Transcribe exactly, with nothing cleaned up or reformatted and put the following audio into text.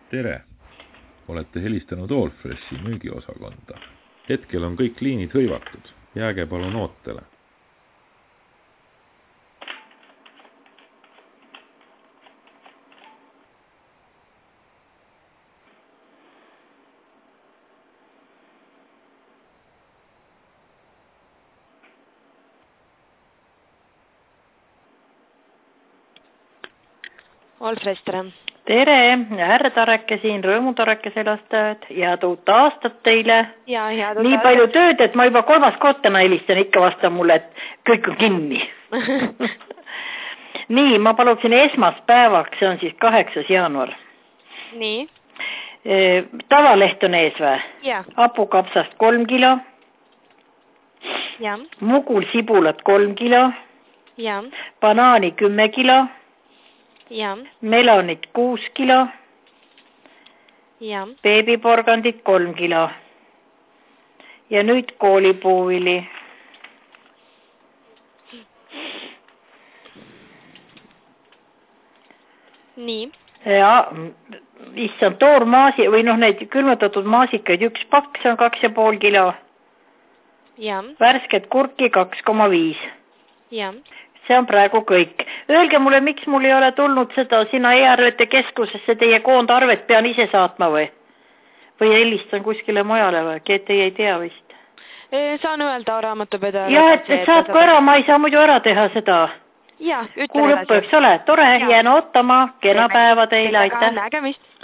Tere! Olete helistanud Allfreshi müügiosakonda. Hetkel on kõik liinid hõivatud. Jääge palun ootele. Allfresh, tere! Tere! Härra Tareke siin, Rõõmutareke selastajad. Head uut aastat teile. Ja, head Nii palju tööd, et ma juba kolmas kottena helistan, ikka vastan mulle, et kõik on kinni. Nii, ma paluksin esmaspäevaks, see on siis kaheksas jaanuar. Nii. E, tavaleht on ees või? Ja. Hapukapsast kolm kilo. Ja. Mugul sibulat kolm kilo. Ja. Banaani kümme kilo. Ja. Melonit kuus kilo. Ja. Beebiporgandit kolm kilo. Ja nüüd koolipuuvili. Nii. Ja, issand toormaasi või noh, neid külmutatud maasikaid üks pakk, see on kaks ja pool kilo. Ja. Värsket kurki kaks koma viis. Ja. See on praegu kõik. Öelge mulle, miks mul ei ole tulnud seda sinna e-arvete keskusesse, teie koondarvet pean ise saatma või? Või helistan kuskile mujale või? Teie ei tea vist. Saan öelda raamatupidajale. Ja, et, et saab ka ära, ma ei saa muidu ära teha seda. Ja, ütlen Kuu lõppu, eks ole. Tore, jään ootama. Kena päeva teile, aitäh. Nägemist.